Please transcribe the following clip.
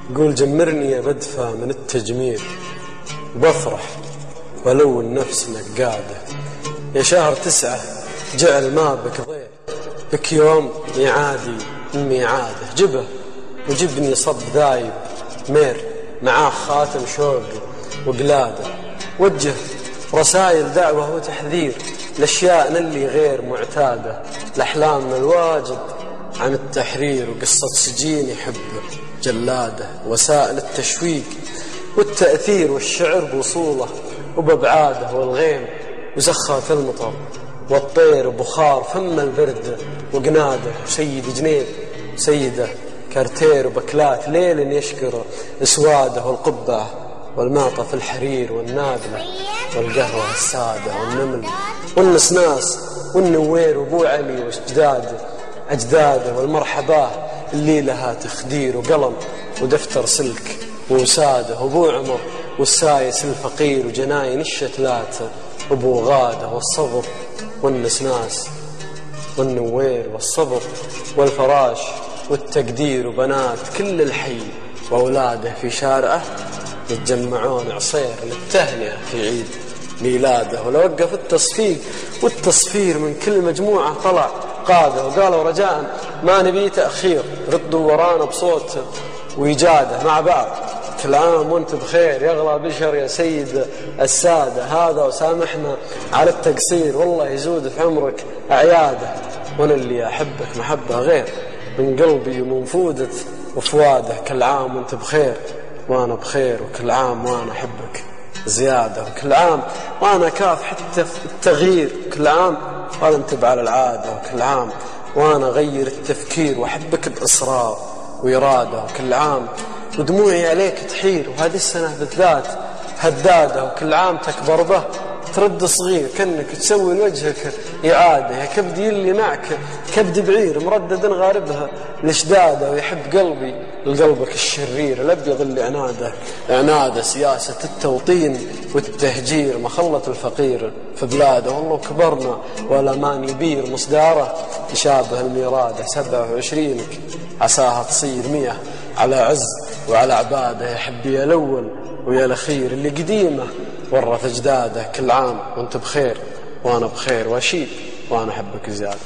يقول جمرني يا بدفى من التجمير وبفرح ولو النفس نقاده. يا شهر 9 جعل ما بك ضيف، بك يوم ميعادي من ميعاده. جبه وجبني صب ذايب مير معاه خاتم شوق وقلاده. وجه رسائل دعوة وتحذير لأشياء اللي غير معتادة، الأحلام الواجد عن التحرير وقصة سجين يحب جلاده. وسائل التشويق والتأثير والشعر بوصوله وبأبعاده، والغيم وزخات المطر والطير وبخار فم البرد وقناده. سيد جنيد سيده كارتير وبكلات ليل يشكر اسواده، والقبعة والمعطف الحرير والنادلة والقهوة السادة والنمل والنسناس والنوير وابو علي أجداده والمرحباه اللي لها تخدير وقلم ودفتر سلك ووساده. وابو عمر والسايس الفقير وجناين الشتلات وابو غاده. والصبر والنسناس والنوير والصبر والفراش والتقدير وبنات كل الحي وأولاده في شارعه يتجمعون عصير للتهنئة في عيد ميلاده. ولو وقف التصفيق والتصفير من كل مجموعة طلع قاده وقالوا رجاء ما نبي تأخير، ردوا ورانا بصوت وإجادة مع بعض. كل عام وانت بخير يا أغلى بشر يا سيد السادة، هذا وسامحنا على التقصير والله يزود في عمرك أعياده. وانا اللي أحبك محبة غير من قلبي ومن فودة وفواده. كل عام وانت بخير وانا بخير، وكل عام وانا أحبك زيادة، وكل عام وانا كاف حتى في التغيير، كل عام وانا انتبه على العادة، وكل عام وانا غير التفكير واحبك بإصرار وإرادة. وكل عام ودموعي عليك تحير وهذه السنة بالذات هدادة. وكل عام تكبر به ترد صغير كأنك تسوي لوجهك إعادة. يا كبدي اللي معك كبد بعير مردد غاربها الاشدادة. ويحب قلبي لقلبك الشرير الأبيض اللي عناده سياسة التوطين والتهجير مخلة الفقير في بلاده. والله كبرنا ولا ما نبير مصداره يشابه الميرادة. 27 عساها تصير 100 على عز وعلى عباده. يا حبي يا الأول ويا الأخير اللي قديمه ورث أجداده. كل عام وانت بخير وانا بخير واشيب وانا أحبك زيادة.